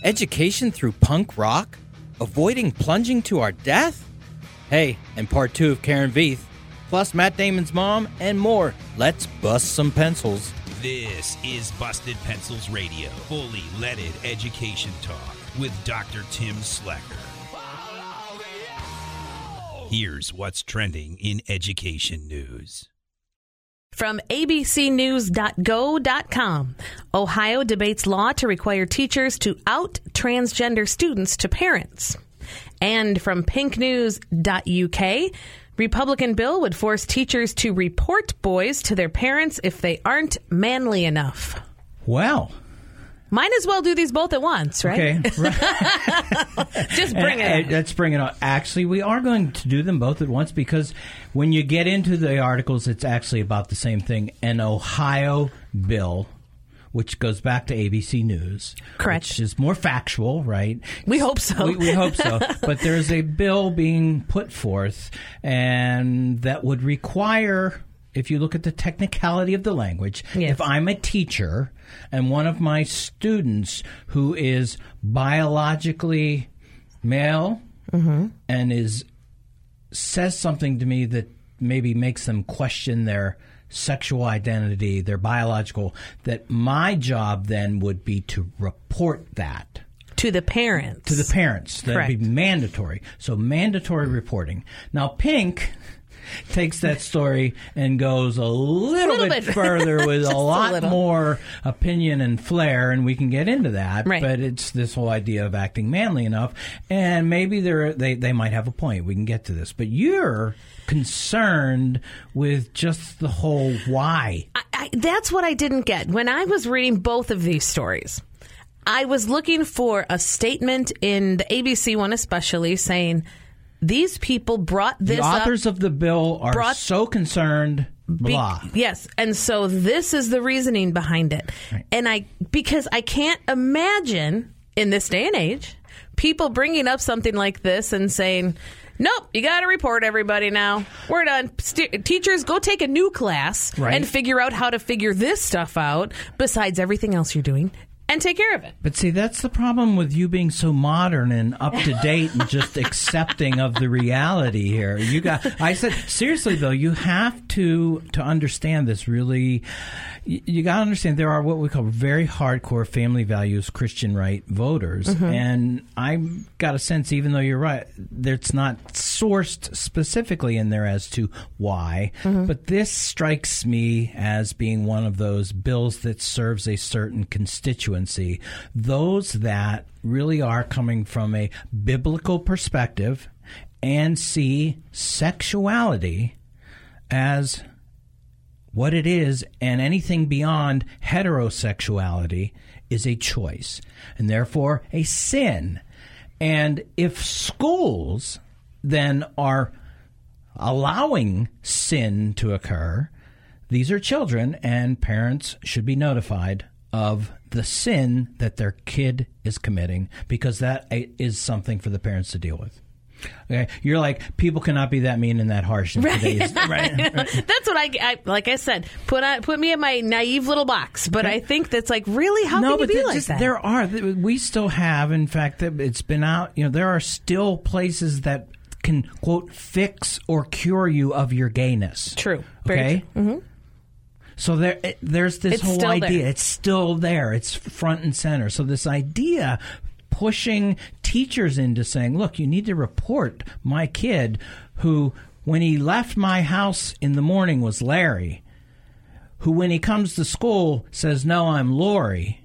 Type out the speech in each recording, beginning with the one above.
Education through punk rock? Avoiding plunging to our death? Hey, and part 2 of Karen Veith, plus Matt Damon's mom, and more. Let's bust some pencils. This is Busted Pencils Radio, fully leaded education talk with Dr. Tim Slacker. Here's what's trending in education news. From abcnews.go.com, Ohio debates law to require teachers to out transgender students to parents. And from pinknews.uk, Republican bill would force teachers to report boys to their parents if they aren't manly enough. Well, might as well do these both at once, right? Okay. Right. Just bring it on. Let's bring it on. Actually, we are going to do them both at once because when you get into the articles, it's actually about the same thing. An Ohio bill, which goes back to ABC News. Correct. Which is more factual, right? We hope so. We hope so. But there's a bill being put forth, and that would require, if you look at the technicality of the language, yes. If I'm a teacher and one of my students who is biologically male and says something to me that maybe makes them question their sexual identity, their biological, that my job then would be to report that. To the parents. To the parents. That would be mandatory. So mandatory reporting. Now, Pink takes that story and goes a little bit further with a lot more opinion and flair, and we can get into that. Right. But it's this whole idea of acting manly enough, and maybe they might have a point. We can get to this. But you're concerned with just the whole why. That's what I didn't get. When I was reading both of these stories, I was looking for a statement in the ABC one especially saying, these people brought this up. The authors of the bill are so concerned, blah. Yes, and so this is the reasoning behind it. Right. And because I can't imagine in this day and age people bringing up something like this and saying, nope, you got to report everybody now. We're done. Teachers, go take a new class and figure out how to figure this stuff out besides everything else you're doing. And take care of it. But see, that's the problem with you being so modern and up to date and just accepting of the reality here. I said, seriously though, you have to understand this really. You got to understand there are what we call very hardcore family values, Christian right voters. And I've got a sense, even though you're right, it's not sourced specifically in there as to why. But this strikes me as being one of those bills that serves a certain constituency. Those that really are coming from a biblical perspective and see sexuality as what it is, and anything beyond heterosexuality is a choice, and therefore a sin. And if schools then are allowing sin to occur, these are children, and parents should be notified of the sin that their kid is committing, because that is something for the parents to deal with. Okay, you're like, people cannot be that mean and that harsh in today's right. That's what I like. I said, put me in my naive little box. But I think that's like, really, how can you be like that? We still have, in fact, it's been out. There are still places that can quote fix or cure you of your gayness. True. Okay. So there's this whole idea. It's still there. It's front and center. So this idea pushing teachers into saying, look, you need to report my kid who, when he left my house in the morning, was Larry, who, when he comes to school, says, no, I'm Lori.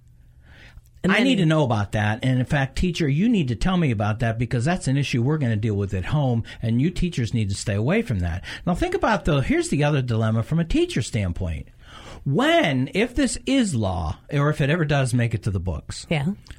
I need to know about that. And in fact, teacher, you need to tell me about that, because that's an issue we're going to deal with at home, and you teachers need to stay away from that. Now think about, here's the other dilemma from a teacher standpoint. If this is law, or if it ever does make it to the books,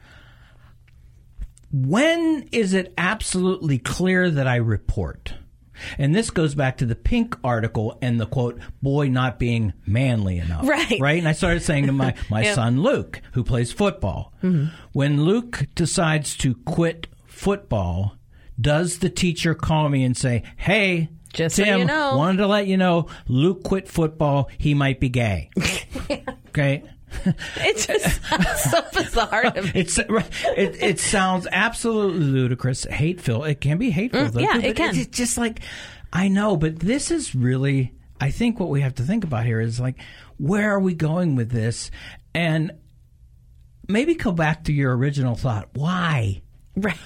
when is it absolutely clear that I report? And this goes back to the Pink article and the, quote, boy not being manly enough. Right? And I started saying to my son, Luke, who plays football, when Luke decides to quit football, does the teacher call me and say, hey, just Tim, so you know, wanted to let you know, Luke quit football. He might be gay. Okay? It just sounds so bizarre to me. It sounds absolutely ludicrous, hateful. It can be hateful, though. Yeah, too, but it can. It's just like, I know, but this is really, I think what we have to think about here is like, where are we going with this? And maybe go back to your original thought. Why? Right.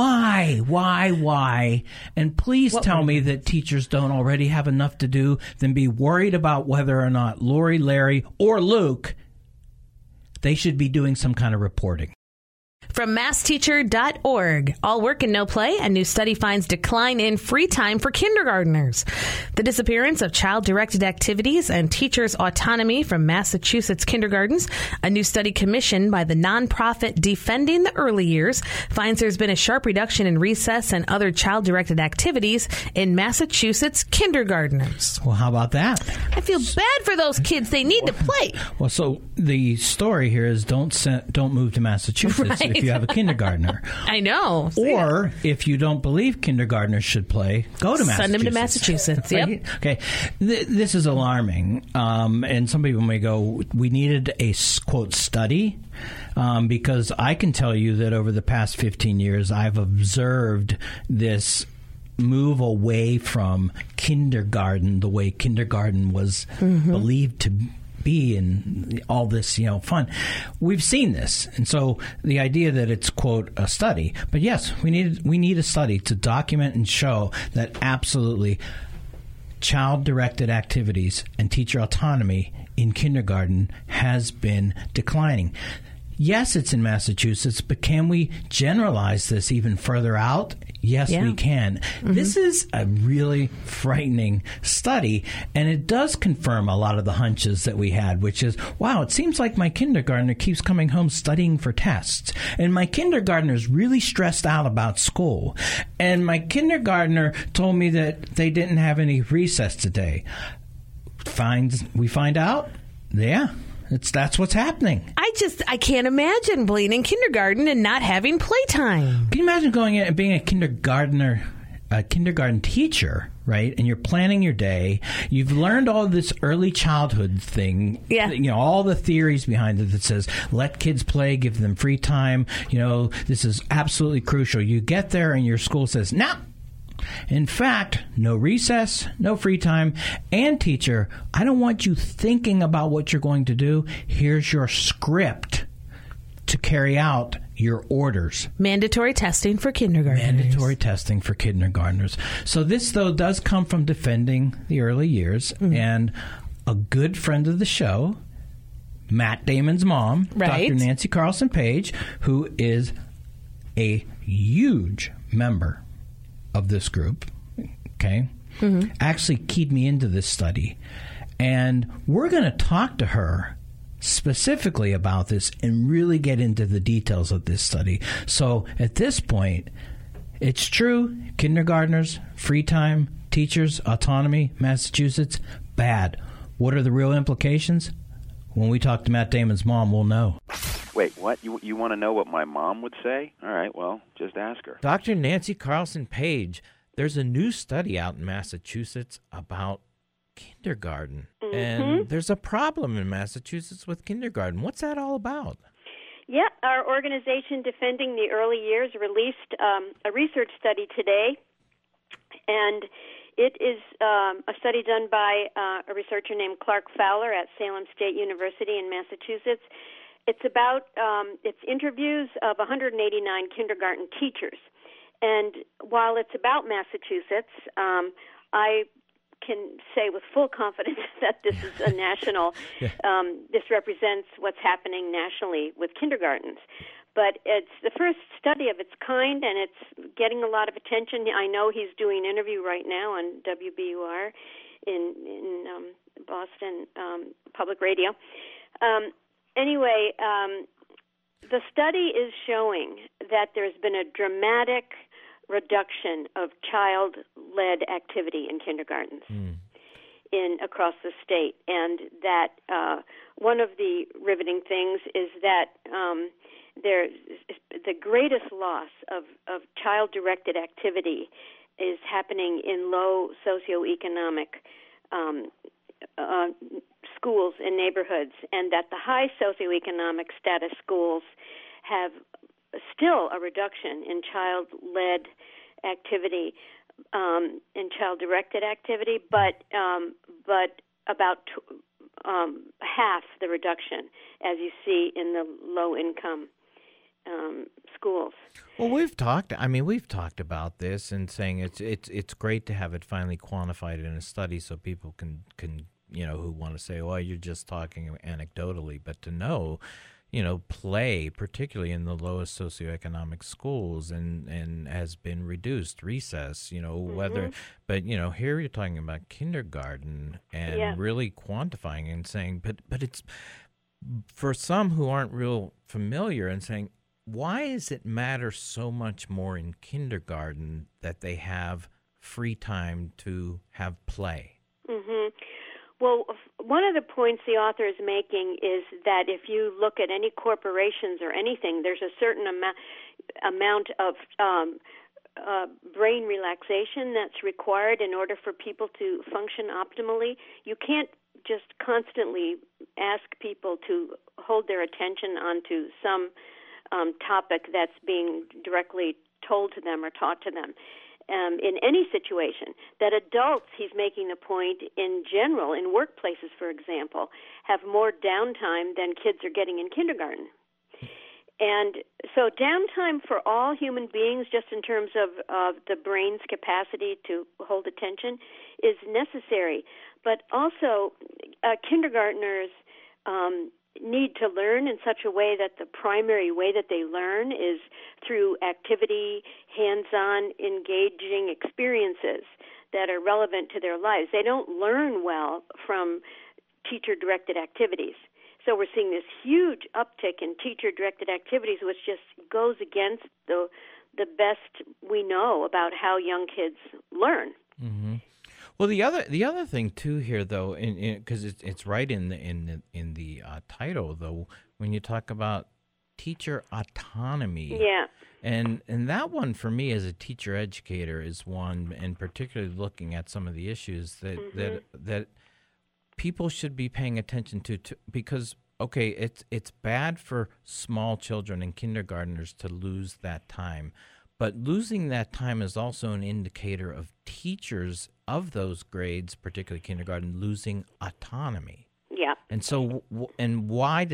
Why? And please tell me that teachers don't already have enough to do than be worried about whether or not Lori, Larry, or Luke, they should be doing some kind of reporting. From massteacher.org, all work and no play, a new study finds decline in free time for kindergartners. The disappearance of child-directed activities and teachers' autonomy from Massachusetts kindergartens. A new study commissioned by the nonprofit Defending the Early Years finds there's been a sharp reduction in recess and other child-directed activities in Massachusetts kindergartners. Well, how about that? I feel bad for those kids. They need to play. Well, so the story here is don't move to Massachusetts if you have a kindergartner. I know. Or if you don't believe kindergartners should play, go to Massachusetts. Send them to Massachusetts. Yep. Right? Okay. This is alarming. And some people may go, we needed a, quote, study. Because I can tell you that over the past 15 years, I've observed this move away from kindergarten, the way kindergarten was believed to be and all this, fun. We've seen this. And so the idea that it's, quote, a study. But yes, we need a study to document and show that absolutely child-directed activities and teacher autonomy in kindergarten has been declining. Yes, it's in Massachusetts, but can we generalize this even further out? Yes, we can. This is a really frightening study, and it does confirm a lot of the hunches that we had, which is, wow, it seems like my kindergartner keeps coming home studying for tests, and my kindergartner is really stressed out about school, and my kindergartner told me that they didn't have any recess today. We find out, that's what's happening. I can't imagine being in kindergarten and not having playtime. Can you imagine going in and being a kindergarten teacher, right? And you're planning your day. You've learned all this early childhood thing. Yeah. All the theories behind it that says, let kids play, give them free time. This is absolutely crucial. You get there and your school says, no. In fact, no recess, no free time, and teacher, I don't want you thinking about what you're going to do. Here's your script to carry out your orders. Mandatory testing for kindergartners. So this, though, does come from Defending the Early Years, and a good friend of the show, Matt Damon's mom, right. Dr. Nancy Carlson Page, who is a huge member of this group, okay, actually keyed me into this study. And we're going to talk to her specifically about this and really get into the details of this study. So at this point, it's true, kindergartners, free time, teachers, autonomy, Massachusetts, bad. What are the real implications? When we talk to Matt Damon's mom, we'll know. Wait, what? You want to know what my mom would say? All right, well, just ask her. Dr. Nancy Carlson Page, there's a new study out in Massachusetts about kindergarten. And there's a problem in Massachusetts with kindergarten. What's that all about? Yeah, our organization Defending the Early Years released a research study today, and it is a study done by a researcher named Clark Fowler at Salem State University in Massachusetts. It's about it's interviews of 189 kindergarten teachers. And while it's about Massachusetts, I can say with full confidence that this is a national, this represents what's happening nationally with kindergartens. But it's the first study of its kind, and it's getting a lot of attention. I know he's doing an interview right now on WBUR in Boston Public Radio. Anyway, the study is showing that there's been a dramatic reduction of child-led activity in kindergartens across the state, and that one of the riveting things is that there's the greatest loss of child-directed activity is happening in low socioeconomic schools in neighborhoods, and that the high socioeconomic status schools have still a reduction in child-led activity, in child-directed activity, but about half the reduction as you see in the low-income schools. Well, we've talked about this and saying it's great to have it finally quantified in a study so people can who want to say, well, you're just talking anecdotally, but to know, play, particularly in the lowest socioeconomic schools, and has been reduced, recess, whether, but, here you're talking about kindergarten and really quantifying and saying, but it's, for some who aren't real familiar and saying, why does it matter so much more in kindergarten that they have free time to have play? Mm-hmm. Well, one of the points the author is making is that if you look at any corporations or anything, there's a certain amount of brain relaxation that's required in order for people to function optimally. You can't just constantly ask people to hold their attention onto some topic that's being directly told to them or taught to them. In any situation, that adults, he's making the point, in general, in workplaces, for example, have more downtime than kids are getting in kindergarten. And so downtime for all human beings, just in terms of the brain's capacity to hold attention, is necessary. But also, kindergartners need to learn in such a way that the primary way that they learn is through activity, hands-on, engaging experiences that are relevant to their lives. They don't learn well from teacher-directed activities. So we're seeing this huge uptick in teacher-directed activities, which just goes against the best we know about how young kids learn. Mm-hmm. Well, the other thing too here, though, because it's right in the title, though, when you talk about teacher autonomy. Yeah. And that one for me as a teacher educator is one, and particularly looking at some of the issues that people should be paying attention to because okay, it's bad for small children and kindergartners to lose that time. But losing that time is also an indicator of teachers of those grades, particularly kindergarten, losing autonomy. Yeah. And so, why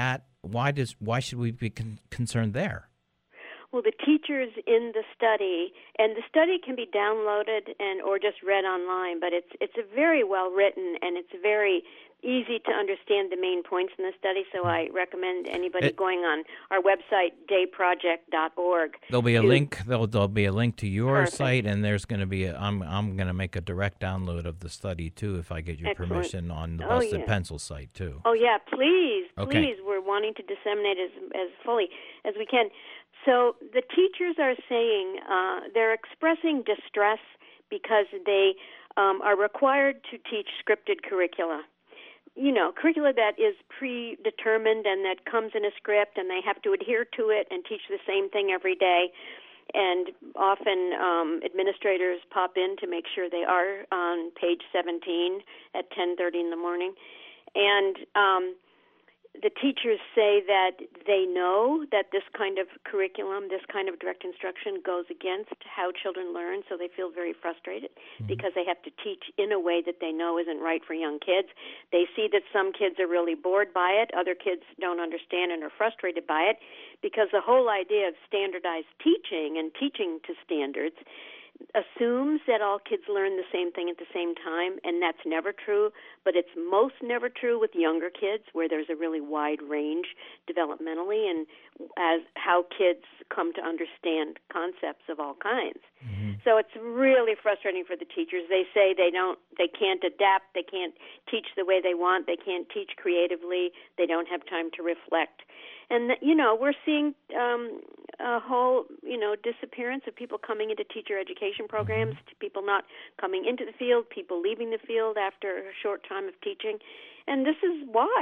should we be concerned there? Well, the teachers in the study, and the study can be downloaded or just read online, but it's a very well written and it's very easy to understand the main points in the study, so I recommend anybody going on our website, dayproject.org. There'll be a link. There'll be a link to your Perfect. site, and there's going to be. I'm going to make a direct download of the study too, if I get your Excellent. permission, on the Busted Pencil site too. Oh yeah, please, Okay. please. We're wanting to disseminate as fully as we can. So the teachers are saying they're expressing distress because they are required to teach scripted curricula. Curricula that is predetermined and that comes in a script, and they have to adhere to it and teach the same thing every day. And often administrators pop in to make sure they are on page 17 at 10:30 in the morning. And the teachers say that they know that this kind of curriculum, this kind of direct instruction goes against how children learn, so they feel very frustrated because they have to teach in a way that they know isn't right for young kids. They see that some kids are really bored by it, other kids don't understand and are frustrated by it, because the whole idea of standardized teaching and teaching to standards assumes that all kids learn the same thing at the same time, and that's never true, but it's most never true with younger kids, where there's a really wide range developmentally and as how kids come to understand concepts of all kinds. Mm-hmm. So it's really frustrating for the teachers. They say they can't adapt, they can't teach the way they want, they can't teach creatively, they don't have time to reflect. And, we're seeing a whole, disappearance of people coming into teacher education programs, people not coming into the field, people leaving the field after a short time of teaching. And this is why.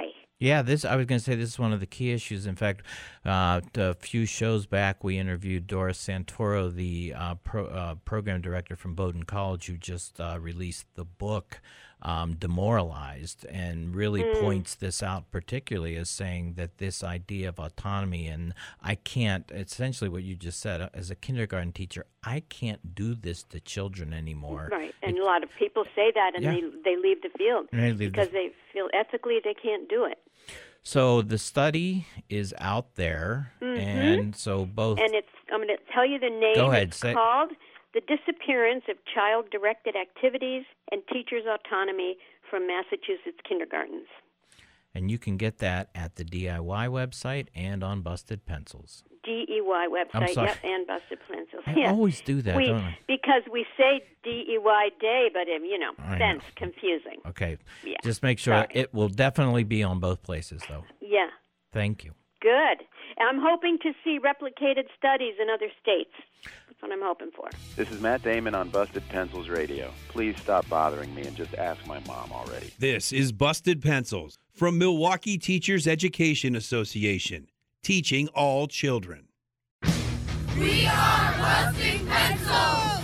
Yeah, I was going to say this is one of the key issues. In fact, a few shows back, we interviewed Doris Santoro, the program director from Bowdoin College, who just released the book Demoralized, and really points this out particularly as saying that this idea of autonomy, and I can't, essentially what you just said, as a kindergarten teacher, I can't do this to children anymore. Right, and a lot of people say that, and they leave the field because they feel ethically they can't do it. So the study is out there, and so both... And I'm going to tell you the name. Go ahead, it's called The Disappearance of Child-Directed Activities and Teachers' Autonomy from Massachusetts Kindergartens. And you can get that at the DIY website and on Busted Pencils. DEY website, yep, and Busted Pencils. I always do that, don't I? Because we say DEY Day, but, then it's confusing. Okay. Yeah. Just make sure it will definitely be on both places, though. Yeah. Thank you. Good. I'm hoping to see replicated studies in other states. That's what I'm hoping for. This is Matt Damon on Busted Pencils Radio. Please stop bothering me and just ask my mom already. This is Busted Pencils from Milwaukee Teachers Education Association, teaching all children. We are Busted Pencils!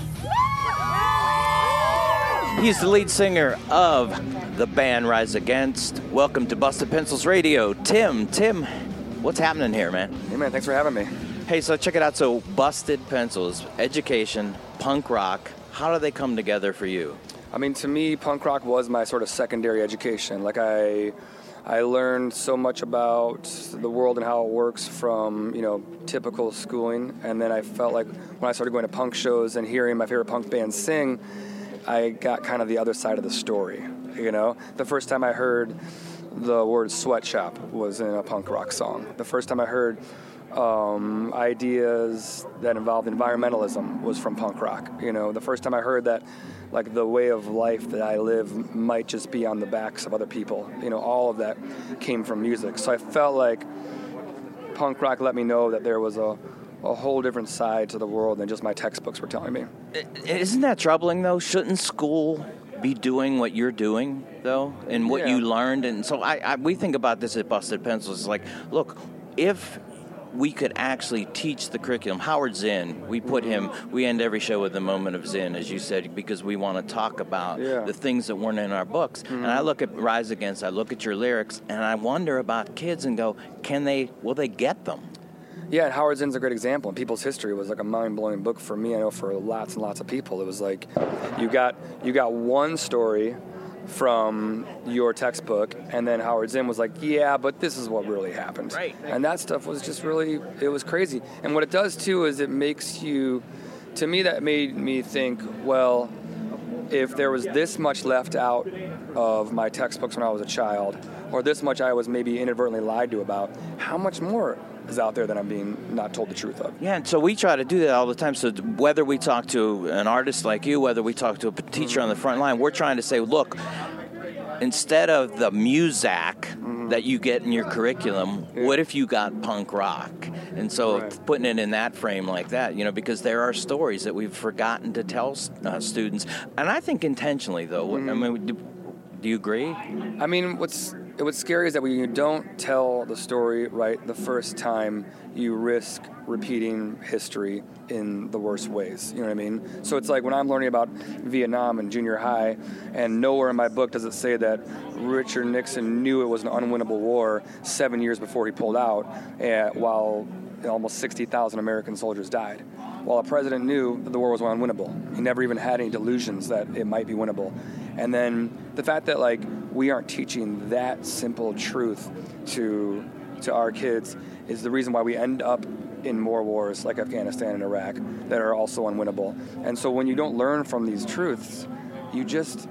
He's the lead singer of the band Rise Against. Welcome to Busted Pencils Radio. Tim, what's happening here, man? Hey, man, thanks for having me. Hey, so check it out. So Busted Pencils, education, punk rock, how do they come together for you? I mean, to me, punk rock was my sort of secondary education. Like, I learned so much about the world and how it works from, typical schooling. And then I felt like when I started going to punk shows and hearing my favorite punk bands sing, I got kind of the other side of the story, The first time I heard the word sweatshop was in a punk rock song. The first time I heard ideas that involved environmentalism was from punk rock. The first time I heard that, like, the way of life that I live might just be on the backs of other people. All of that came from music. So I felt like punk rock let me know that there was a whole different side to the world than just my textbooks were telling me. Isn't that troubling, though? Shouldn't school be doing what you're doing, though, and what you learned? And so we think about this at Busted Pencils. It's like, look, if we could actually teach the curriculum. Howard Zinn, we end every show with a moment of Zen, as you said, because we want to talk about the things that weren't in our books. And I look at Rise Against, I look at your lyrics, and I wonder about kids and go, will they get them? Yeah, and Howard Zinn's a great example. And People's History was like a mind-blowing book for me. I know for lots and lots of people. It was like you got one story from your textbook, and then Howard Zinn was like, yeah, but this is what really happened. Right. And that stuff was just really, it was crazy. And what it does, too, is it makes you, to me, that made me think, well, if there was this much left out of my textbooks when I was a child, or this much I was maybe inadvertently lied to about, how much more is out there that I'm being not told the truth of? Yeah, and so we try to do that all the time. So whether we talk to an artist like you, whether we talk to a teacher on the front line, we're trying to say, look, instead of the Muzak that you get in your curriculum, what if you got punk rock? And so putting it in that frame like that, because there are stories that we've forgotten to tell students. And I think intentionally, though. I mean, do you agree? I mean, what's scary is that when you don't tell the story right the first time, you risk repeating history in the worst ways. You know what I mean? So it's like when I'm learning about Vietnam in junior high, and nowhere in my book does it say that Richard Nixon knew it was an unwinnable war 7 years before he pulled out, while almost 60,000 American soldiers died. While the president knew that the war was unwinnable. He never even had any delusions that it might be winnable. And then the fact that, like, we aren't teaching that simple truth to our kids is the reason why we end up in more wars like Afghanistan and Iraq that are also unwinnable. And so when you don't learn from these truths, you just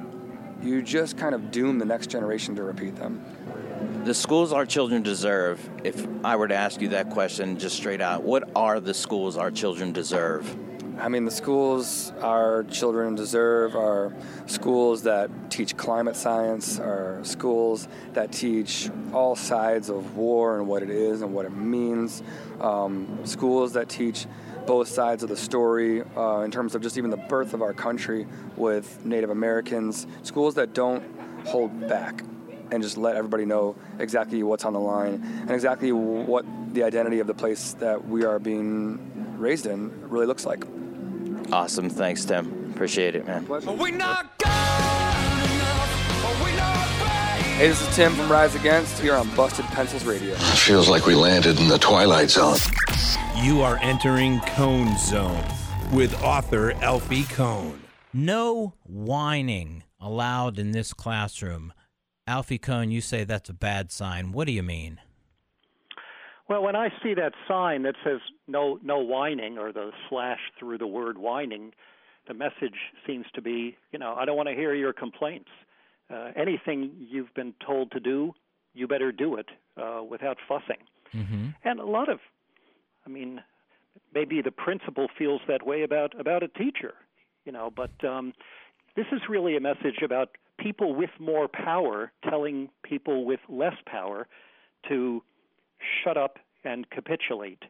kind of doom the next generation to repeat them. The schools our children deserve, if I were to ask you that question just straight out, what are the schools our children deserve? I mean, the schools our children deserve are schools that teach climate science, are schools that teach all sides of war and what it is and what it means, schools that teach both sides of the story in terms of just even the birth of our country with Native Americans, schools that don't hold back. and just let everybody know exactly what's on the line and exactly what the identity of the place that we are being raised in really looks like. Awesome. Thanks, Tim. Appreciate it, man. Hey, this is Tim from Rise Against here on Busted Pencils Radio. Feels like we landed in the Twilight Zone. You are entering Cone Zone with author Alfie Kohn. No whining allowed in this classroom. Alfie Kohn, you say that's a bad sign. What do you mean? Well, when I see that sign that says no whining, or the slash through the word whining, the message seems to be, I don't want to hear your complaints. Anything you've been told to do, you better do it without fussing. Mm-hmm. And a lot of, maybe the principal feels that way about a teacher, but this is really a message about people with more power telling people with less power to shut up and capitulate.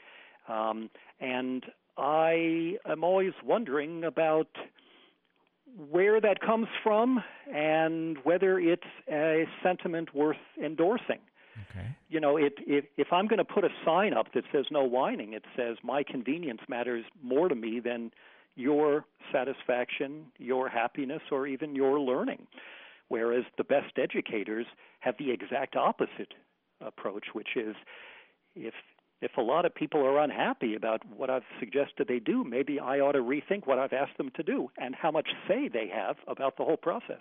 And I am always wondering about where that comes from and whether it's a sentiment worth endorsing. Okay. If I'm going to put a sign up that says no whining, it says my convenience matters more to me than your satisfaction, your happiness, or even your learning. Whereas the best educators have the exact opposite approach, which is if a lot of people are unhappy about what I've suggested they do, maybe I ought to rethink what I've asked them to do and how much say they have about the whole process.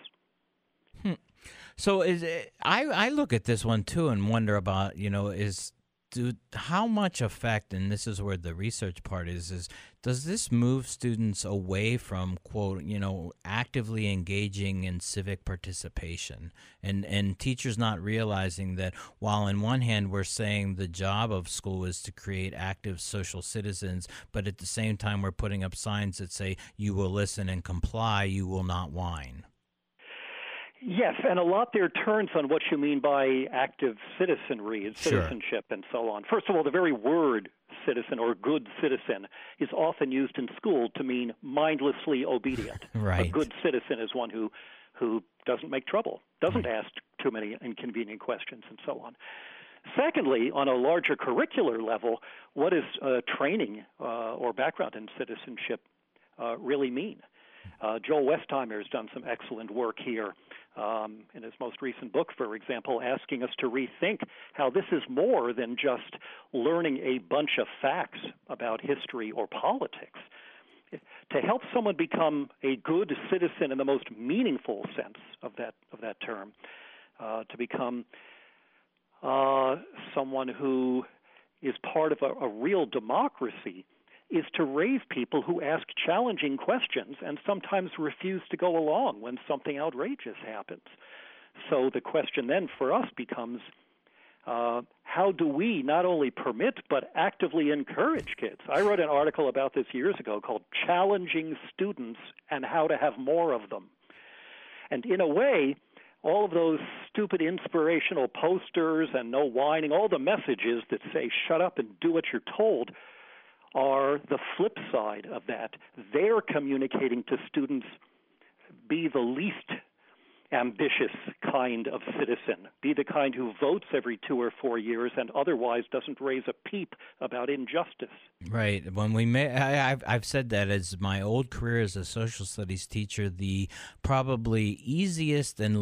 So I look at this one too and wonder about, how much effect, and this is where the research part is does this move students away from, quote, actively engaging in civic participation, and teachers not realizing that while on one hand we're saying the job of school is to create active social citizens, but at the same time we're putting up signs that say you will listen and comply, you will not whine. Yes, and a lot there turns on what you mean by active citizenry, citizenship, and so on. First of all, the very word citizen or good citizen is often used in school to mean mindlessly obedient. Right. A good citizen is one who doesn't make trouble, doesn't ask too many inconvenient questions, and so on. Secondly, on a larger curricular level, what does training or background in citizenship really mean? Joel Westheimer has done some excellent work here in his most recent book, for example, asking us to rethink how this is more than just learning a bunch of facts about history or politics. To help someone become a good citizen in the most meaningful sense of that term, to become someone who is part of a real democracy, is to raise people who ask challenging questions and sometimes refuse to go along when something outrageous happens. So the question then for us becomes, how do we not only permit but actively encourage kids? I wrote an article about this years ago called Challenging Students and How to Have More of Them. And in a way, all of those stupid inspirational posters and no whining, all the messages that say shut up and do what you're told, are the flip side of that. They're communicating to students, be the least ambitious kind of citizen, be the kind who votes every 2 or 4 years and otherwise doesn't raise a peep about injustice. Right. When I've said that as my old career as a social studies teacher, the probably easiest and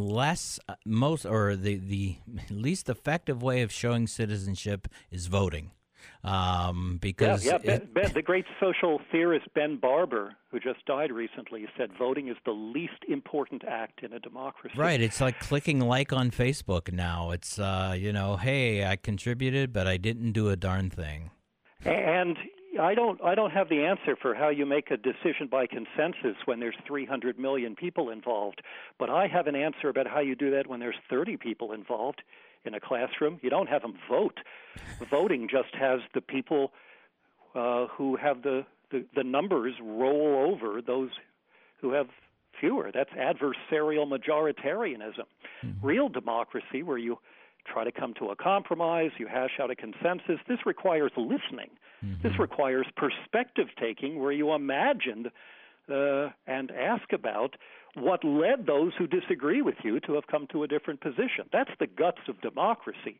the least effective way of showing citizenship is voting. Because the great social theorist Ben Barber, who just died recently, said voting is the least important act in a democracy. Right. It's like clicking like on Facebook now. It's, hey, I contributed, but I didn't do a darn thing. And I don't have the answer for how you make a decision by consensus when there's 300 million people involved, but I have an answer about how you do that when there's 30 people involved. In a classroom, you don't have them vote. Voting just has the people who have the numbers roll over those who have fewer. That's adversarial majoritarianism. Mm-hmm. Real democracy, where you try to come to a compromise, you hash out a consensus, this requires listening. Mm-hmm. This requires perspective taking, where you imagine and ask about what led those who disagree with you to have come to a different position. That's the guts of democracy.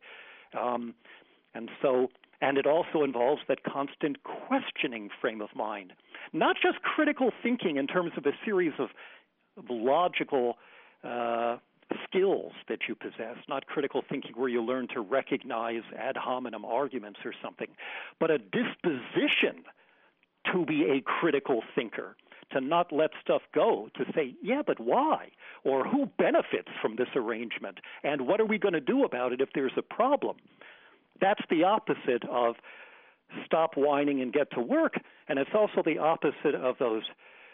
And it also involves that constant questioning frame of mind, not just critical thinking in terms of a series of logical skills that you possess, not critical thinking where you learn to recognize ad hominem arguments or something, but a disposition to be a critical thinker, to not let stuff go, to say, yeah, but why? Or who benefits from this arrangement? And what are we going to do about it if there's a problem? That's the opposite of stop whining and get to work, and it's also the opposite of those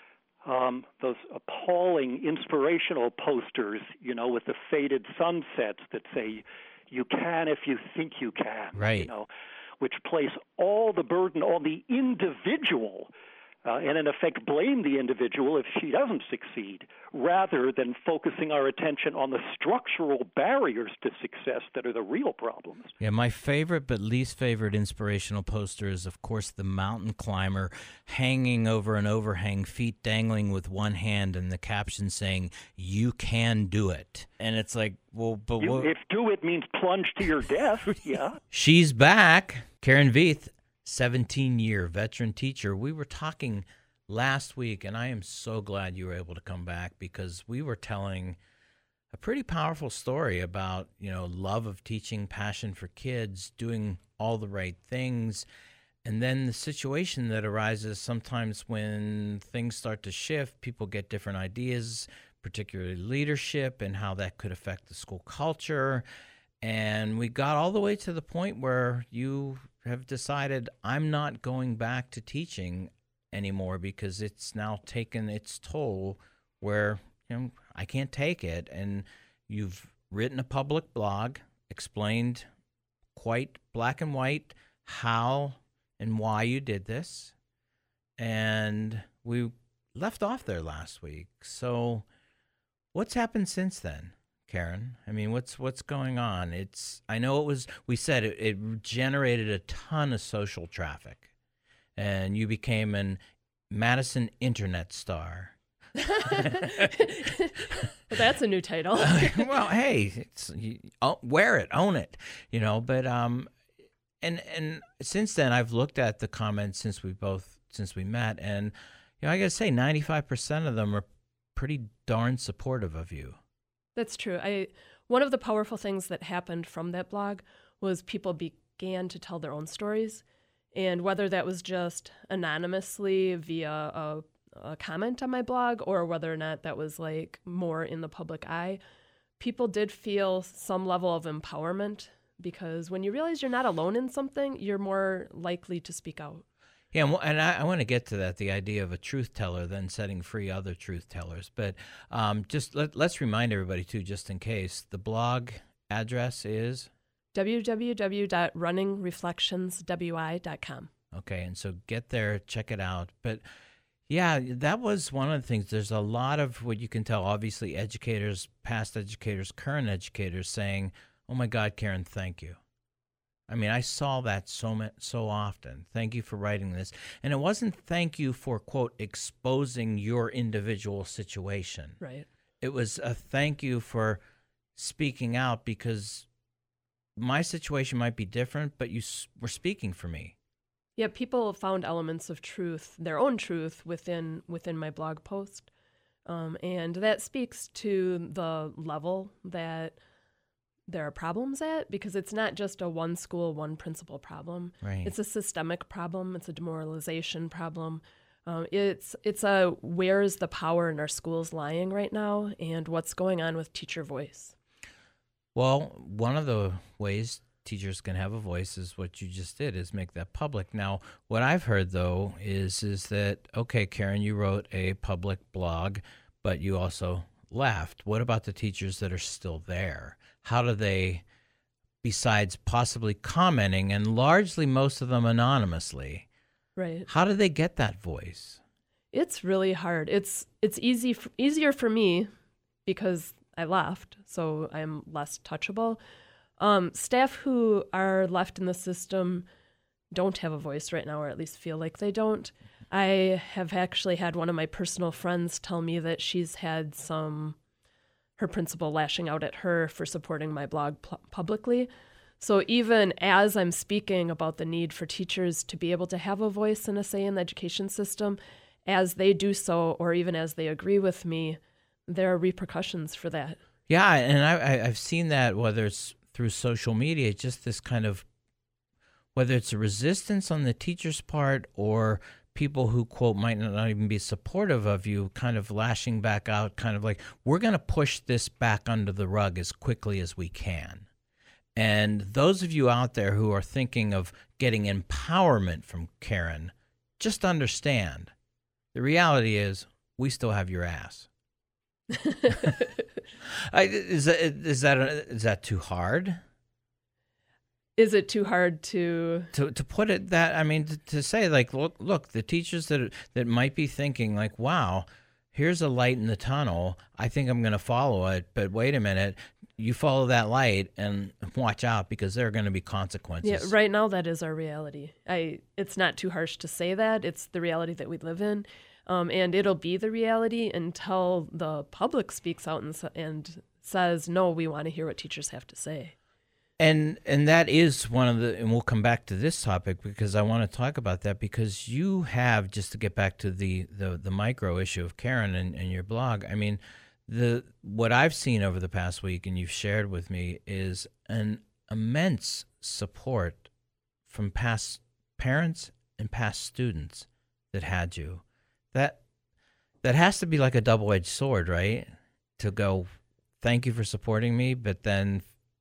appalling inspirational posters, with the faded sunsets that say, you can if you think you can, right? Which place all the burden on the individual and in effect blame the individual if she doesn't succeed, rather than focusing our attention on the structural barriers to success that are the real problems. Yeah, my favorite but least favorite inspirational poster is, of course, the mountain climber hanging over an overhang, feet dangling with one hand, and the caption saying, "You can do it." And it's like, well, but what? If do it means plunge to your death, yeah. She's back. Karen Veith, 17-year veteran teacher. We were talking last week, and I am so glad you were able to come back, because we were telling a pretty powerful story about, love of teaching, passion for kids, doing all the right things, and then the situation that arises sometimes when things start to shift, people get different ideas, particularly leadership and how that could affect the school culture. And we got all the way to the point where you have decided, I'm not going back to teaching anymore because it's now taken its toll where I can't take it. And you've written a public blog, explained quite black and white how and why you did this. And we left off there last week. So what's happened since then, Karen? I mean, what's going on? I know we said it generated a ton of social traffic, and you became an Madison internet star. Well, that's a new title. Well, hey, wear it, own it, But and since then, I've looked at the comments since we met, and I gotta say, 95% of them are pretty darn supportive of you. That's true. One of the powerful things that happened from that blog was people began to tell their own stories, and whether that was just anonymously via a comment on my blog or whether or not that was like more in the public eye, people did feel some level of empowerment, because when you realize you're not alone in something, you're more likely to speak out. Yeah, and I want to get to that, the idea of a truth teller then setting free other truth tellers. But just let's remind everybody, too, just in case, the blog address is? www.runningreflectionswi.com. Okay, and so get there, check it out. But, yeah, that was one of the things. There's a lot of what you can tell, obviously, educators, past educators, current educators saying, oh, my God, Karen, thank you. I mean, I saw that so often. Thank you for writing this. And it wasn't thank you for, quote, exposing your individual situation. Right. It was a thank you for speaking out, because my situation might be different, but you were speaking for me. Yeah, people found elements of truth, their own truth, within my blog post. And that speaks to the level that there are problems at, because it's not just a one school, one principal problem. Right. It's a systemic problem. It's a demoralization problem. It's a where's the power in our schools lying right now, and what's going on with teacher voice. Well, one of the ways teachers can have a voice is what you just did, is make that public. Now, what I've heard, though, is that, okay, Karen, you wrote a public blog, but you also left. What about the teachers that are still there? How do they, besides possibly commenting, and largely most of them anonymously, right? How do they get that voice? It's really hard. It's easier for me because I left, so I'm less touchable. Staff who are left in the system don't have a voice right now, or at least feel like they don't. I have actually had one of my personal friends tell me that she's had her principal lashing out at her for supporting my blog publicly. So even as I'm speaking about the need for teachers to be able to have a voice and a say in the education system, as they do so, or even as they agree with me, there are repercussions for that. Yeah, and I've seen that, whether it's through social media, just this kind of, whether it's a resistance on the teacher's part or people who, quote, might not even be supportive of you, kind of lashing back out, kind of like, we're going to push this back under the rug as quickly as we can. And those of you out there who are thinking of getting empowerment from Karen, just understand, the reality is we still have your ass. Is that too hard? Is it too hard to put it that? I mean, to say like, look, the teachers that might be thinking like, wow, here's a light in the tunnel. I think I'm going to follow it. But wait a minute, you follow that light and watch out, because there are going to be consequences. Yeah, right now that is our reality. It's not too harsh to say that. It's the reality that we live in. And it'll be the reality until the public speaks out and says, no, we want to hear what teachers have to say. And that is one of and we'll come back to this topic, because I want to talk about that, because you have, just to get back to the micro issue of Karen and your blog, I mean, what I've seen over the past week, and you've shared with me, is an immense support from past parents and past students that had you. That has to be like a double-edged sword, right? To go, thank you for supporting me, but then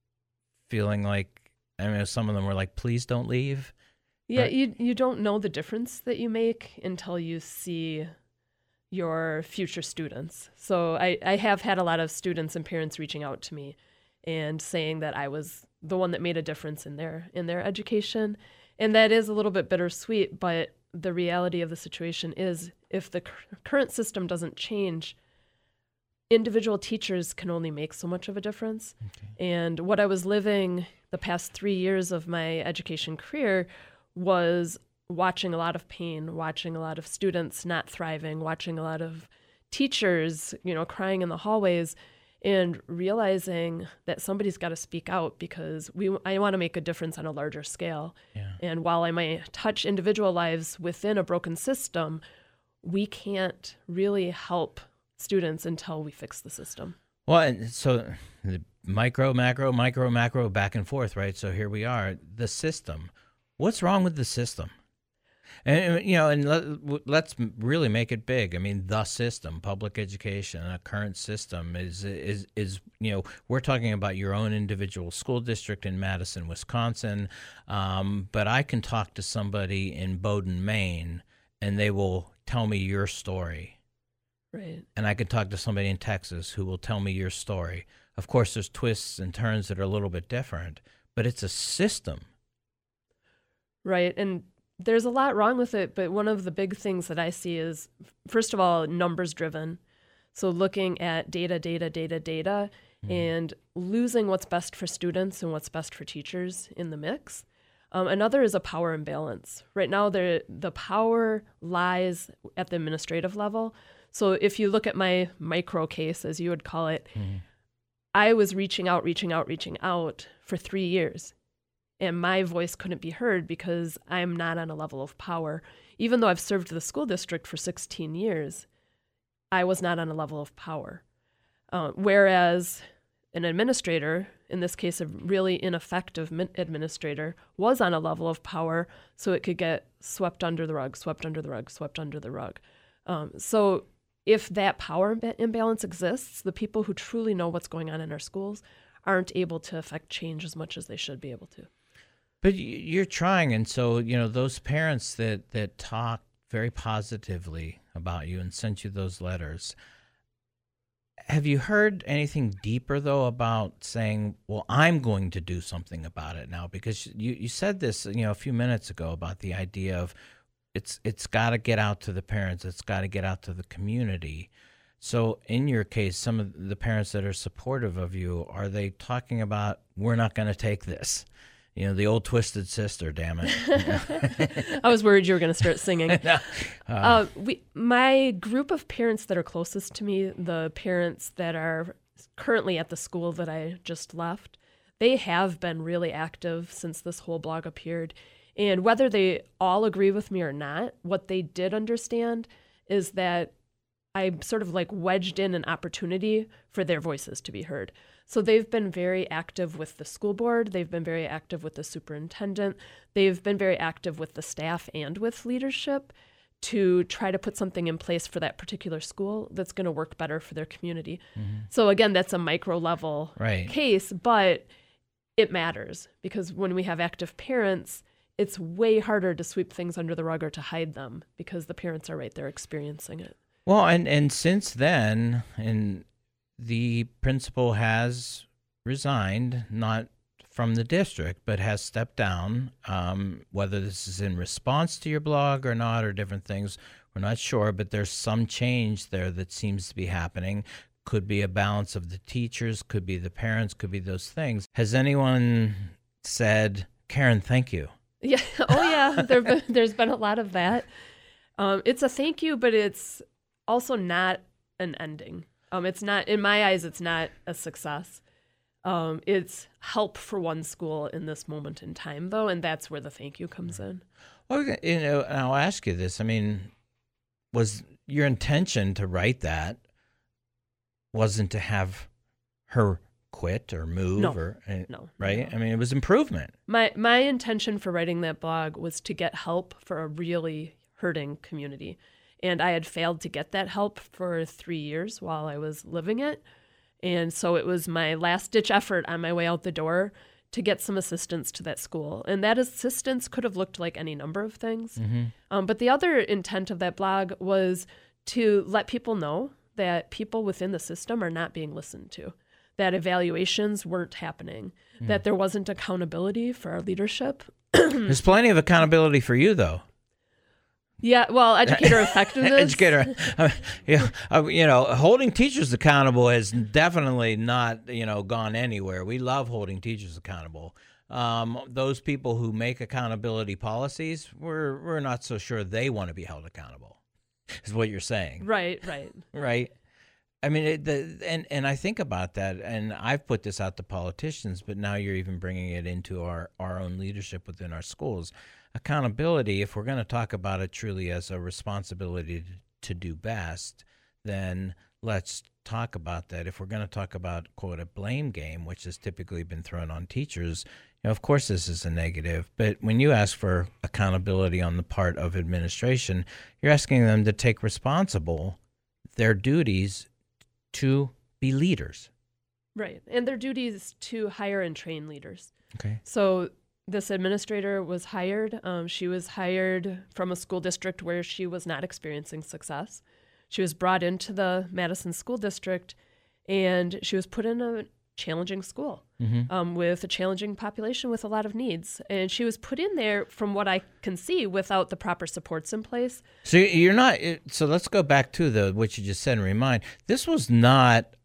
feeling like, I mean, some of them were like, please don't leave. Yeah, right? you don't know the difference that you make until you see your future students. So I have had a lot of students and parents reaching out to me and saying that I was the one that made a difference in their education. And that is a little bit bittersweet, but the reality of the situation is, if the current system doesn't change, individual teachers can only make so much of a difference. Okay. And what I was living the past 3 years of my education career was watching a lot of pain, watching a lot of students not thriving, watching a lot of teachers, crying in the hallways, and realizing that somebody's got to speak out, because I want to make a difference on a larger scale. Yeah. And while I might touch individual lives within a broken system, we can't really help students until we fix the system. Well, and so the micro, macro, back and forth, right? So here we are, the system. What's wrong with the system? And let's really make it big. I mean, the system, public education, a current system is we're talking about your own individual school district in Madison, Wisconsin, but I can talk to somebody in Bowdoin, Maine, and they will tell me your story. Right. And I can talk to somebody in Texas who will tell me your story. Of course, there's twists and turns that are a little bit different, but it's a system. Right, and there's a lot wrong with it, but one of the big things that I see is, first of all, numbers driven. So looking at data, and losing what's best for students and what's best for teachers in the mix. Another is a power imbalance. Right now, the power lies at the administrative level. So if you look at my micro case, as you would call it, I was reaching out for 3 years. And my voice couldn't be heard because I'm not on a level of power. Even though I've served the school district for 16 years, I was not on a level of power. Whereas an administrator, in this case a really ineffective administrator, was on a level of power, so it could get swept under the rug. So if that power imbalance exists, the people who truly know what's going on in our schools aren't able to affect change as much as they should be able to. But you're trying, and so, those parents that talk very positively about you and sent you those letters, have you heard anything deeper, though, about saying, well, I'm going to do something about it now? Because you said this, a few minutes ago about the idea of it's got to get out to the parents, it's got to get out to the community. So in your case, some of the parents that are supportive of you, are they talking about, we're not going to take this? You know, the old Twisted Sister, damn it. I was worried you were going to start singing. My group of parents that are closest to me, the parents that are currently at the school that I just left, they have been really active since this whole blog appeared. And whether they all agree with me or not, what they did understand is that I sort of like wedged in an opportunity for their voices to be heard. So they've been very active with the school board. They've been very active with the superintendent. They've been very active with the staff and with leadership to try to put something in place for that particular school that's going to work better for their community. Mm-hmm. So again, that's a micro level case, but it matters because when we have active parents, it's way harder to sweep things under the rug or to hide them because the parents are right there experiencing it. Well, and since then, and the principal has resigned, not from the district, but has stepped down. Whether this is in response to your blog or not, or different things, we're not sure, but there's some change there that seems to be happening. Could be a balance of the teachers, could be the parents, could be those things. Has anyone said, Karen, thank you? Yeah. Oh, yeah. There's been a lot of that. It's a thank you, but it's also not an ending. It's not, in my eyes, it's not a success. It's help for one school in this moment in time, though, and that's where the thank you comes in. Well, you know, and I'll ask you this. I mean, was your intention to write that wasn't to have her quit or move? No. Right? I mean, it was improvement. My intention for writing that blog was to get help for a really hurting community. And I had failed to get that help for 3 years while I was living it. And so it was my last-ditch effort on my way out the door to get some assistance to that school. And that assistance could have looked like any number of things. Mm-hmm. But the other intent of that blog was to let people know that people within the system are not being listened to, that evaluations weren't happening, that there wasn't accountability for our leadership. There's plenty of accountability for you, though. Yeah, well, educator effectiveness. Holding teachers accountable has definitely not, gone anywhere. We love holding teachers accountable. Those people who make accountability policies, we're not so sure they want to be held accountable, is what you're saying. Right. Right. I mean, and I think about that, and I've put this out to politicians, but now you're even bringing it into our own leadership within our schools. Accountability, if we're going to talk about it truly as a responsibility to do best, then let's talk about that. If we're going to talk about, quote, a blame game, which has typically been thrown on teachers, of course this is a negative. But when you ask for accountability on the part of administration, you're asking them to take their duties to be leaders. Right. And their duty is to hire and train leaders. Okay. So this administrator was hired. She was hired from a school district where she was not experiencing success. She was brought into the Madison School District, and she was put in a challenging school with a challenging population with a lot of needs. And she was put in there, from what I can see, without the proper supports in place. So you're not. So let's go back to what you just said and remind. This was not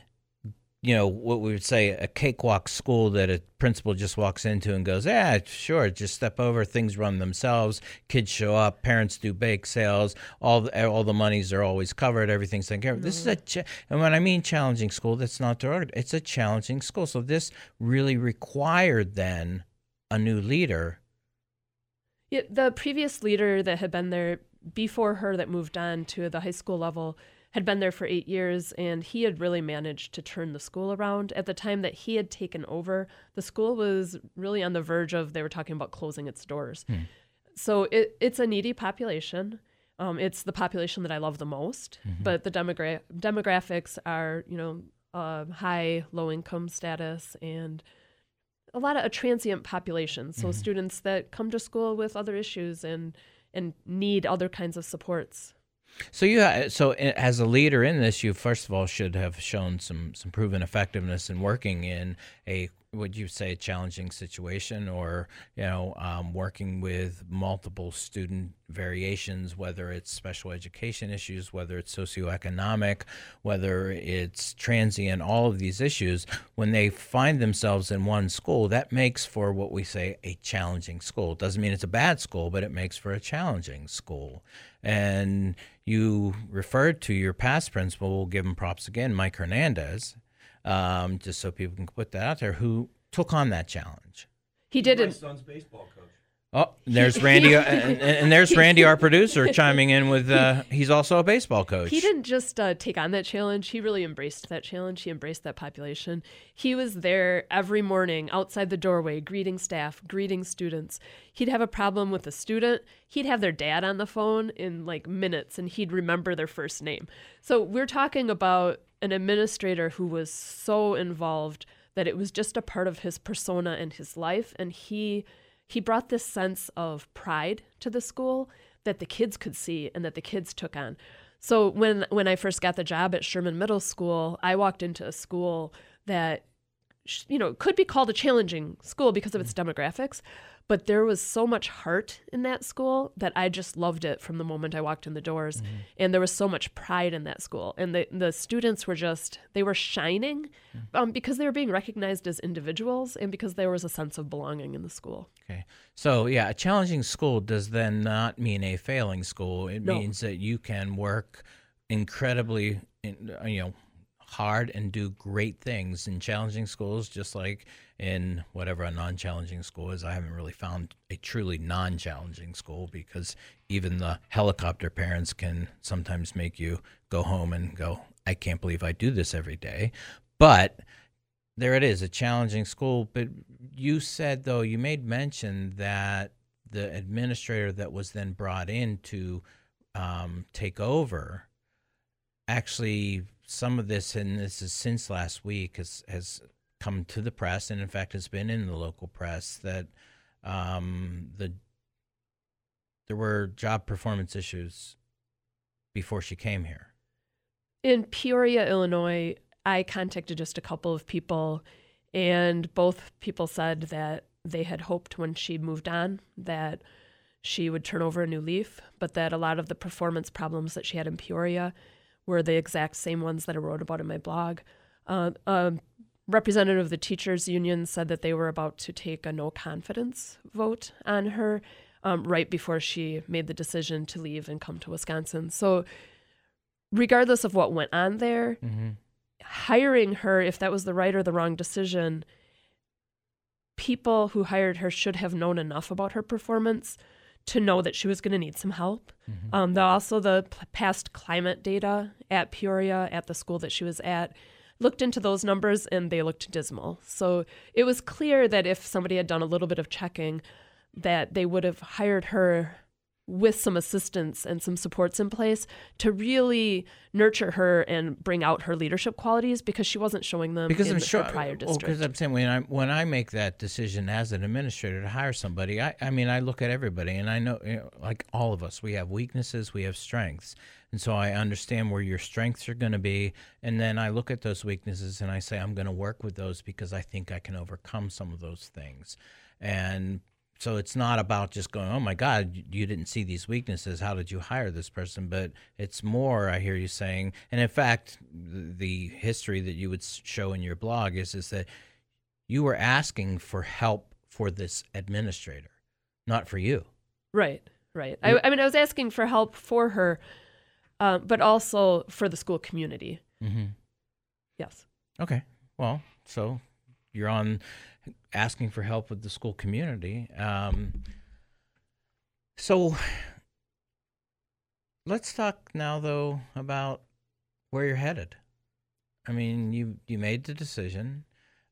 what we would say a cakewalk school that a principal just walks into and goes, sure, just step over, things run themselves, kids show up, parents do bake sales, all the monies are always covered, everything's taken care of. This is and when I mean challenging school, that's not derogatory. It's a challenging school. So this really required then a new leader. Yeah, the previous leader that had been there before her that moved on to the high school level had been there for 8 years, and he had really managed to turn the school around. At the time that he had taken over, the school was really on the verge of, they were talking about closing its doors. So it's a needy population. It's the population that I love the most, but the demographics are, high, low-income status, and a lot of a transient population. So students that come to school with other issues and need other kinds of supports. So as a leader in this, you first of all should have shown some proven effectiveness in working in a would you say, a challenging situation, or working with multiple student variations, whether it's special education issues, whether it's socioeconomic, whether it's transient, all of these issues, when they find themselves in one school, that makes for what we say a challenging school. It doesn't mean it's a bad school, but it makes for a challenging school. And you referred to your past principal, we'll give him props again, Mike Hernandez, just so people can put that out there, who took on that challenge. He did My son's baseball coach. Oh, there's Randy, and there's Randy, our producer, chiming in with, he's also a baseball coach. He didn't just take on that challenge. He really embraced that challenge. He embraced that population. He was there every morning outside the doorway, greeting staff, greeting students. He'd have a problem with a student. He'd have their dad on the phone in like minutes, and he'd remember their first name. So we're talking about an administrator who was so involved that it was just a part of his persona and his life, and he brought this sense of pride to the school that the kids could see and that the kids took on. So when I first got the job at Sherman Middle School, I walked into a school that, could be called a challenging school because of its demographics, but there was so much heart in that school that I just loved it from the moment I walked in the doors. Mm-hmm. And there was so much pride in that school. And the students were they were shining because they were being recognized as individuals and because there was a sense of belonging in the school. Okay. So, yeah, a challenging school does then not mean a failing school. It means that you can work incredibly, hard and do great things in challenging schools, just like in whatever a non-challenging school is. I haven't really found a truly non-challenging school, because even the helicopter parents can sometimes make you go home and go, I can't believe I do this every day. But there it is, a challenging school. But you said, though, you made mention that the administrator that was then brought in to take over, actually, some of this, and this is since last week, has come to the press, and in fact has been in the local press, that there were job performance issues before she came here. In Peoria, Illinois, I contacted just a couple of people, and both people said that they had hoped when she moved on that she would turn over a new leaf, but that a lot of the performance problems that she had in Peoria were the exact same ones that I wrote about in my blog. A representative of the teachers union said that they were about to take a no confidence vote on her right before she made the decision to leave and come to Wisconsin. So regardless of what went on there, hiring her, if that was the right or the wrong decision, people who hired her should have known enough about her performance to know that she was going to need some help. Also, the past climate data at Peoria, at the school that she was at, looked into those numbers, and they looked dismal. So it was clear that if somebody had done a little bit of checking, that they would have hired her with some assistance and some supports in place to really nurture her and bring out her leadership qualities, because she wasn't showing them in her prior district. Because I'm saying when I make that decision as an administrator to hire somebody, I look at everybody, and I know, like all of us, we have weaknesses, we have strengths. And so I understand where your strengths are going to be, and then I look at those weaknesses and I say, I'm going to work with those because I think I can overcome some of those things. And so it's not about just going, oh, my God, you didn't see these weaknesses. How did you hire this person? But it's more, I hear you saying, and in fact, the history that you would show in your blog is that you were asking for help for this administrator, not for you. Right. I was asking for help for her, but also for the school community. Mm-hmm. Yes. Okay. Well, so you're on asking for help with the school community. So let's talk now, though, about where you're headed. I mean, you made the decision.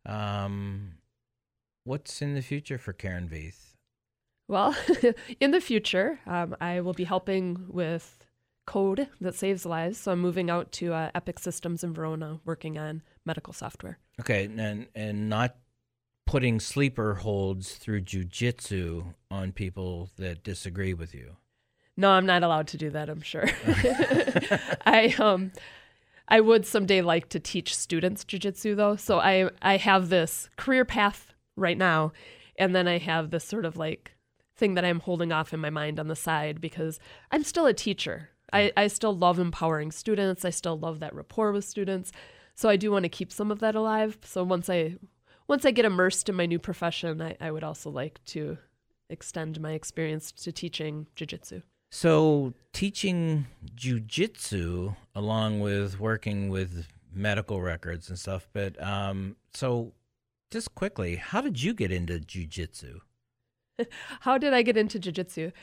What's in the future for Karen Veith? Well, in the future, I will be helping with code that saves lives. So I'm moving out to Epic Systems in Verona, working on medical software. Okay, and not putting sleeper holds through jiu-jitsu on people that disagree with you. No, I'm not allowed to do that, I'm sure. I would someday like to teach students jiu-jitsu, though. So I have this career path right now, and then I have this sort of like thing that I'm holding off in my mind on the side because I'm still a teacher. I still love empowering students. I still love that rapport with students. So I do want to keep some of that alive. So once I get immersed in my new profession, I would also like to extend my experience to teaching jiu-jitsu. So teaching jiu-jitsu along with working with medical records and stuff, but so just quickly, how did you get into jiu-jitsu? How did I get into jiu-jitsu?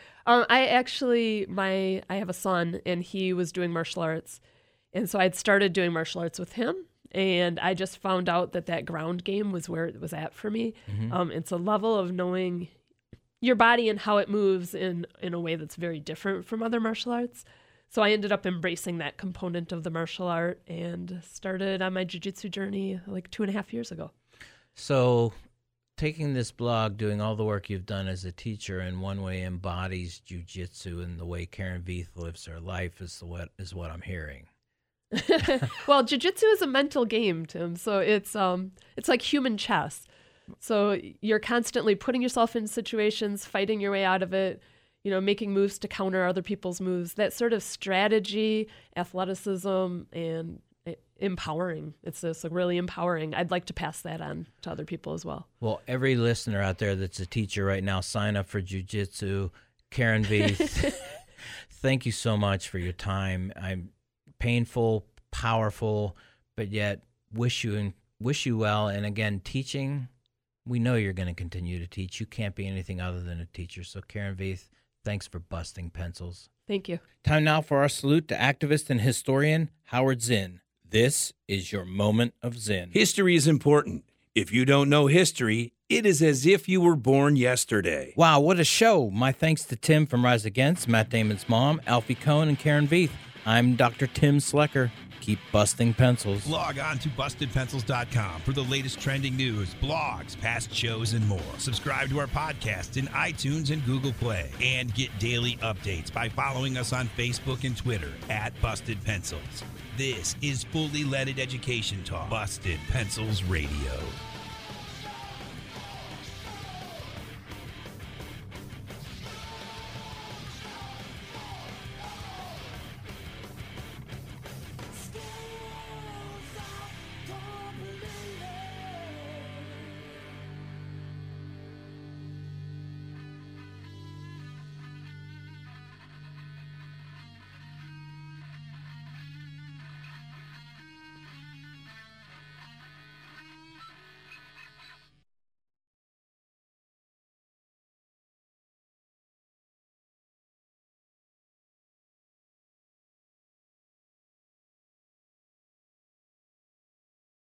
I have a son, and he was doing martial arts, and so I'd started doing martial arts with him, and I just found out that ground game was where it was at for me. Mm-hmm. It's a level of knowing your body and how it moves in a way that's very different from other martial arts. So I ended up embracing that component of the martial art and started on my jiu-jitsu journey like 2.5 years ago. So taking this blog, doing all the work you've done as a teacher in one way embodies jiu-jitsu and the way Karen Veith lives her life is what I'm hearing. Well, jiu-jitsu is a mental game, Tim. So it's like human chess. So you're constantly putting yourself in situations, fighting your way out of it, making moves to counter other people's moves. That sort of strategy, athleticism, and empowering. It's just really empowering. I'd like to pass that on to other people as well. Well, every listener out there that's a teacher right now, sign up for jiu-jitsu. Karen Veith, thank you so much for your time. I'm painful, powerful, but yet wish you well. And again, teaching, we know you're going to continue to teach. You can't be anything other than a teacher. So Karen Veith, thanks for busting pencils. Thank you. Time now for our salute to activist and historian Howard Zinn. This is your moment of Zen. History is important. If you don't know history, it is as if you were born yesterday. Wow, what a show. My thanks to Tim from Rise Against, Matt Damon's mom, Alfie Cohn, and Karen Veith. I'm Dr. Tim Slecker. Keep busting pencils. Log on to BustedPencils.com for the latest trending news, blogs, past shows, and more. Subscribe to our podcast in iTunes and Google Play. And get daily updates by following us on Facebook and Twitter @BustedPencils. This is Fully Leaded Education Talk, Busted Pencils Radio.